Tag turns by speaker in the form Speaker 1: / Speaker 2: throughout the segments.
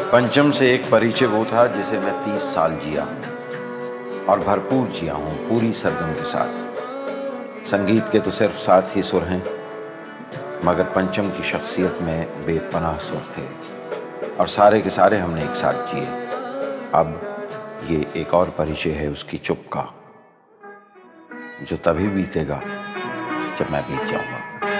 Speaker 1: पंचम से एक परिचय वो था जिसे मैं 30 साल जिया और भरपूर जिया हूं, पूरी सरगम के साथ। संगीत के तो सिर्फ 7 ही सुर हैं, मगर पंचम की शख्सियत में बेपनाह सुर थे और सारे के सारे हमने एक साथ जिए। अब ये एक और परिचय है उसकी चुप का, जो तभी बीतेगा जब मैं बीत जाऊंगा।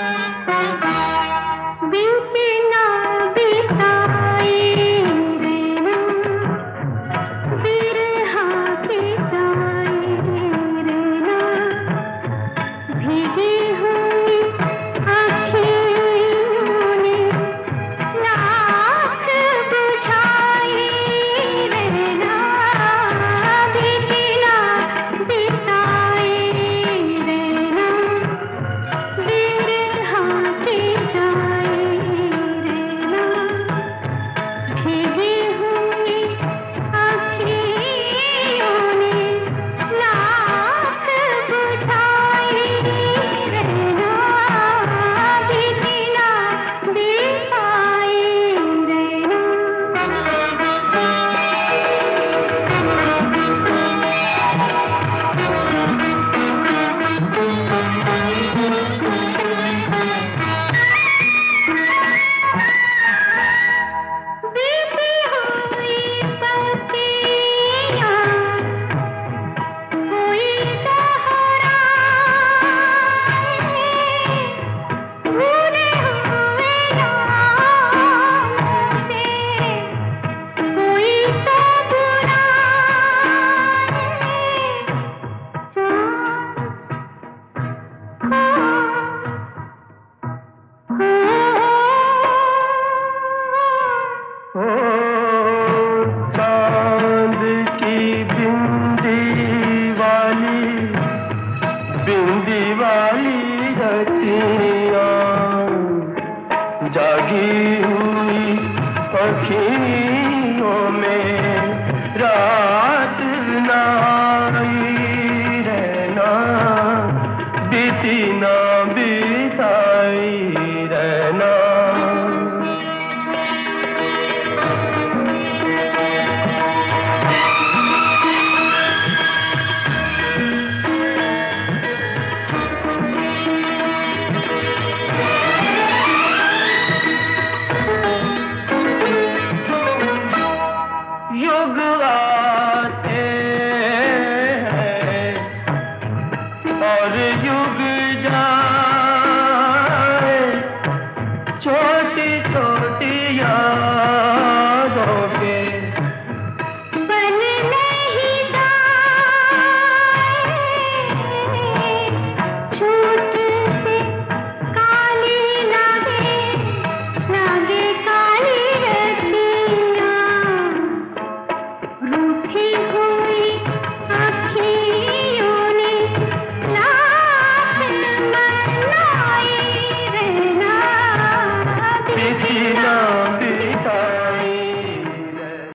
Speaker 2: जागी हुई अखियों में रात ना आई रहना, बीती ना बिताई रहना। युग आते हैं और युग जाए, छोटी छोटी यादों के
Speaker 3: बन नहीं जाए, छूट से काली लागे लागे काली रतियाँ, रूठी